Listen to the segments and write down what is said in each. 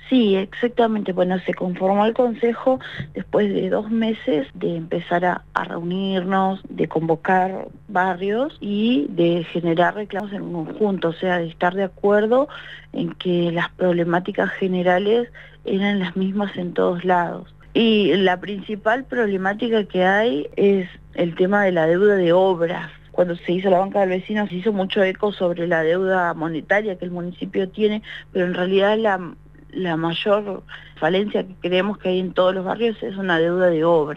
Sí, exactamente. Bueno, se conformó el consejo después de 2 meses de empezar a reunirnos, de convocar barrios y de generar reclamos en conjunto, o sea, de estar de acuerdo en que las problemáticas generales eran las mismas en todos lados. Y la principal problemática que hay es el tema de la deuda de obras. Cuando se hizo la banca del vecino se hizo mucho eco sobre la deuda monetaria que el municipio tiene, pero en realidad la mayor falencia que creemos que hay en todos los barrios es una deuda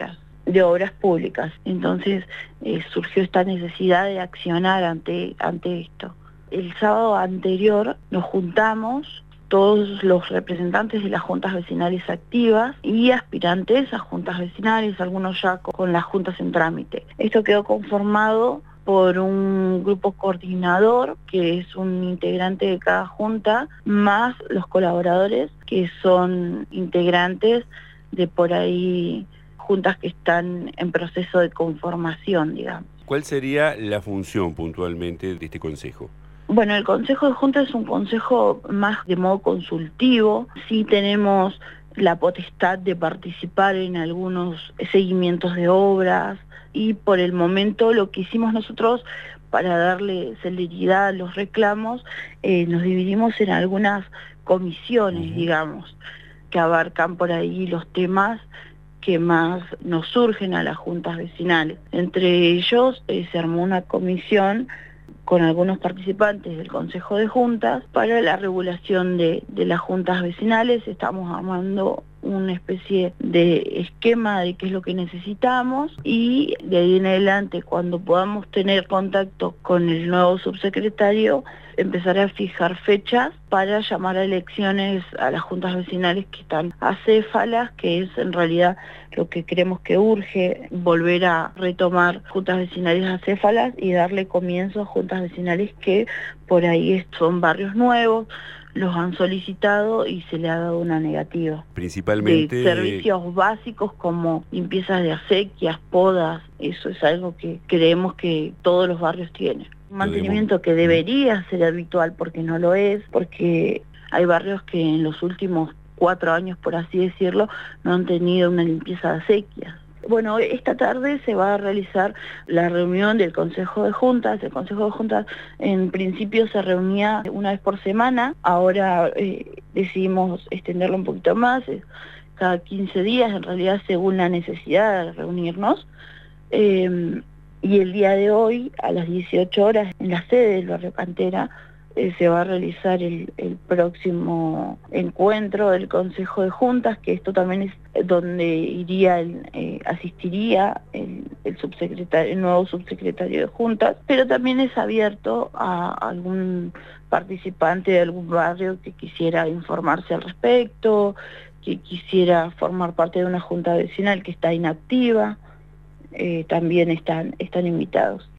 de obras públicas. Entonces surgió esta necesidad de accionar ante esto. El sábado anterior nos juntamos todos los representantes de las juntas vecinales activas y aspirantes a juntas vecinales, algunos ya con las juntas en trámite. Esto quedó conformado por un grupo coordinador, que es un integrante de cada junta, más los colaboradores, que son integrantes de por ahí juntas que están en proceso de conformación, digamos. ¿Cuál sería la función puntualmente de este consejo? Bueno, el Consejo de Junta es un consejo más de modo consultivo. Sí tenemos la potestad de participar en algunos seguimientos de obras y por el momento lo que hicimos nosotros para darle celeridad a los reclamos, nos dividimos en algunas comisiones, digamos, que abarcan por ahí los temas que más nos surgen a las juntas vecinales. Entre ellos se armó una comisión con algunos participantes del Consejo de Juntas para la regulación de las juntas vecinales. Estamos armando una especie de esquema de qué es lo que necesitamos y de ahí en adelante, cuando podamos tener contacto con el nuevo subsecretario, empezar a fijar fechas para llamar a elecciones a las juntas vecinales que están acéfalas, que es en realidad lo que creemos que urge, volver a retomar juntas vecinales acéfalas y darle comienzo a juntas vecinales que por ahí son barrios nuevos, los han solicitado y se le ha dado una negativa. De Principalmente, servicios básicos como limpiezas de acequias, podas, eso es algo que creemos que todos los barrios tienen. Un mantenimiento que debería ser habitual porque no lo es, porque hay barrios que en los últimos 4 años, por así decirlo, no han tenido una limpieza de acequias. Bueno, esta tarde se va a realizar la reunión del Consejo de Juntas. El Consejo de Juntas en principio se reunía una vez por semana, ahora decidimos extenderlo un poquito más, cada 15 días, en realidad según la necesidad de reunirnos. Y el día de hoy, a las 18 horas, en la sede del barrio Cantera, se va a realizar el próximo encuentro del Consejo de Juntas, que esto también es donde asistiría el subsecretario, el nuevo subsecretario de Juntas, pero también es abierto a algún participante de algún barrio que quisiera informarse al respecto, que quisiera formar parte de una junta vecinal que está inactiva. También están invitados.